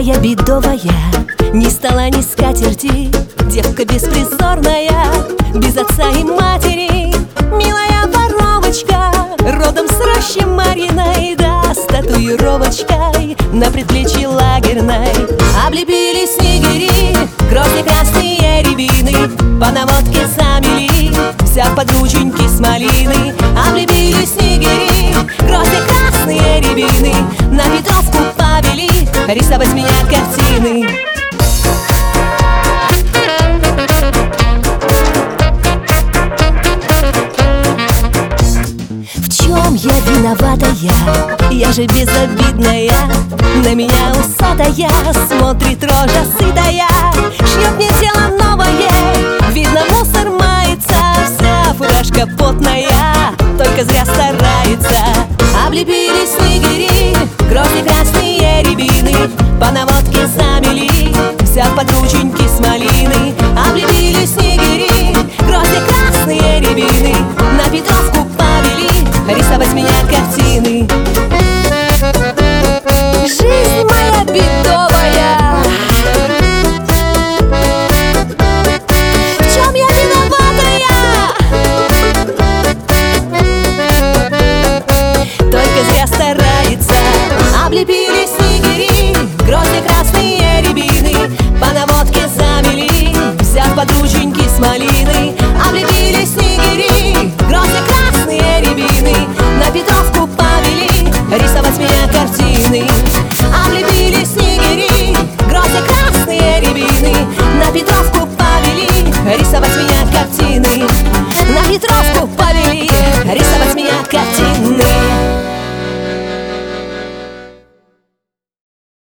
моя бедовая, ни стола, ни скатерти, девка беспризорная, без отца и матери. Милая воровочка, родом с рощи Марьиной, да с татуировочкой на предплечье лагерной. Облепили снегири, грозди красные рябины, по наводке замели, вся в подрученьки с малины. Облепили снегири, грозди красные рябины, на Петровку повели рисовать меня картины. В чем я виноватая? Я же безобидная. На меня усатая смотрит рожа сытая. Шьет мне тело новое, видно, мусор мается. Вся фуражка потная, только зря старается. Облепили снегири, грозди красные рябины, по наводке замели, вся в подрученьки с малины. Облепили снегири, грозди красные рябины, на Петровку повели рисовать меня картины. Жизнь моя бедовая, в чем я виноватая? Только зря старается. Облепили снегири, грозди красные рябины, по наводке замели, вся в подрученьки с малины. Облепили снегири, грозди красные рябины, на Петровку повели рисовать меня картины. Облепили снегири, грозди красные рябины, на Петровку повели рисовать